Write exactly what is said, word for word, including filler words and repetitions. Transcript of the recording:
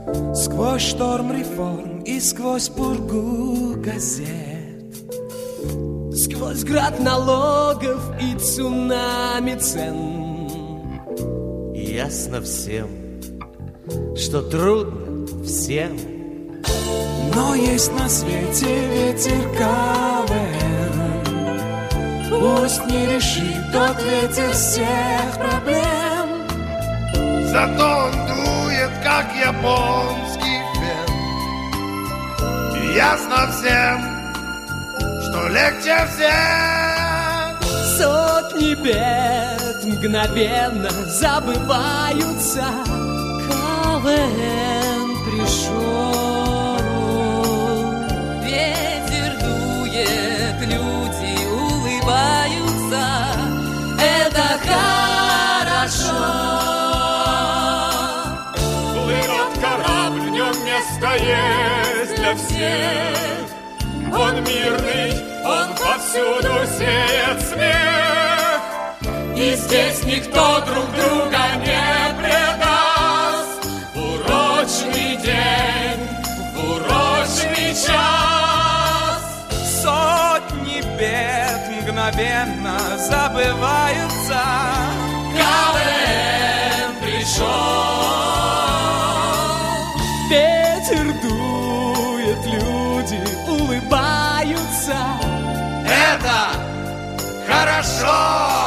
Сквозь шторм реформ и сквозь пургу газет, сквозь град налогов и цунами цен, ясно всем, что трудно всем. Но есть на свете ветер КВН, пусть не решит тот ветер всех проблем, зато он дует, как японский фен. И ясно всем, что легче всем. Сотни бед мгновенно забываются. КВН пришел. Ветер дует, люди улыбаются. Это хорошо. Плывет корабль, в нем место есть для всех. Он мирный, он повсюду сеет смех. И здесь никто друг друга не предаст. В урочный день, в урочный час. Сотни бед мгновенно забываются. КВН пришел. Ветер дует, люди улыбаются. Это хорошо.